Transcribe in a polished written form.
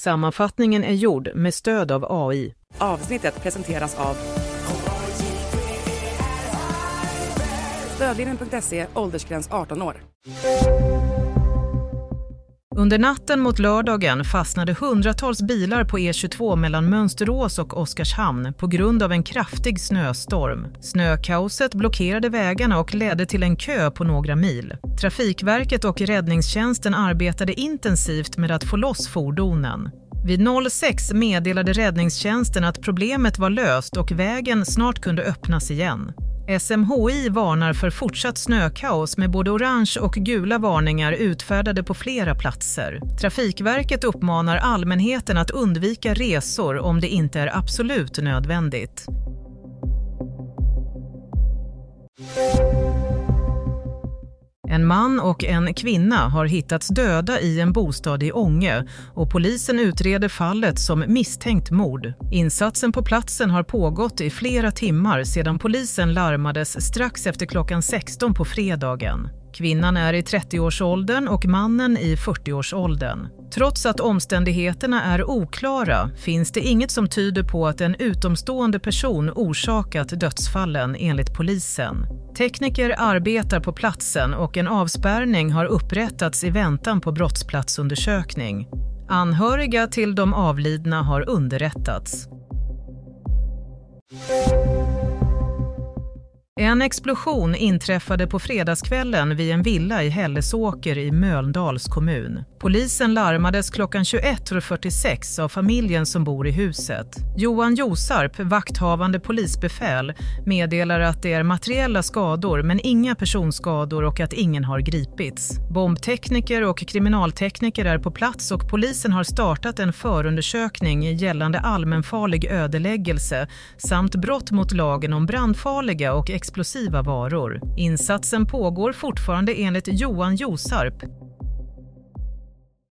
Sammanfattningen är gjord med stöd av AI. Avsnittet presenteras av Stödlinjen.se, åldersgräns 18 år. Under natten mot lördagen fastnade hundratals bilar på E22 mellan Mönsterås och Oskarshamn på grund av en kraftig snöstorm. Snökaoset blockerade vägarna och ledde till en kö på några mil. Trafikverket och räddningstjänsten arbetade intensivt med att få loss fordonen. Vid 06 meddelade räddningstjänsten att problemet var löst och vägen snart kunde öppnas igen. SMHI varnar för fortsatt snökaos med både orange och gula varningar utfärdade på flera platser. Trafikverket uppmanar allmänheten att undvika resor om det inte är absolut nödvändigt. En man och en kvinna har hittats döda i en bostad i Ånge och polisen utreder fallet som misstänkt mord. Insatsen på platsen har pågått i flera timmar sedan polisen larmades strax efter klockan 16 på fredagen. Kvinnan är i 30-årsåldern och mannen i 40-årsåldern. Trots att omständigheterna är oklara finns det inget som tyder på att en utomstående person orsakat dödsfallen enligt polisen. Tekniker arbetar på platsen och en avspärrning har upprättats i väntan på brottsplatsundersökning. Anhöriga till de avlidna har underrättats. En explosion inträffade på fredagskvällen vid en villa i Hällesåker i Mölndals kommun. Polisen larmades klockan 21:46 av familjen som bor i huset. Johan Josarp, vakthavande polisbefäl, meddelar att det är materiella skador men inga personskador och att ingen har gripits. Bombtekniker och kriminaltekniker är på plats och polisen har startat en förundersökning gällande allmänfarlig ödeläggelse samt brott mot lagen om brandfarliga och explosiva varor. Insatsen pågår fortfarande enligt Johan Josarp.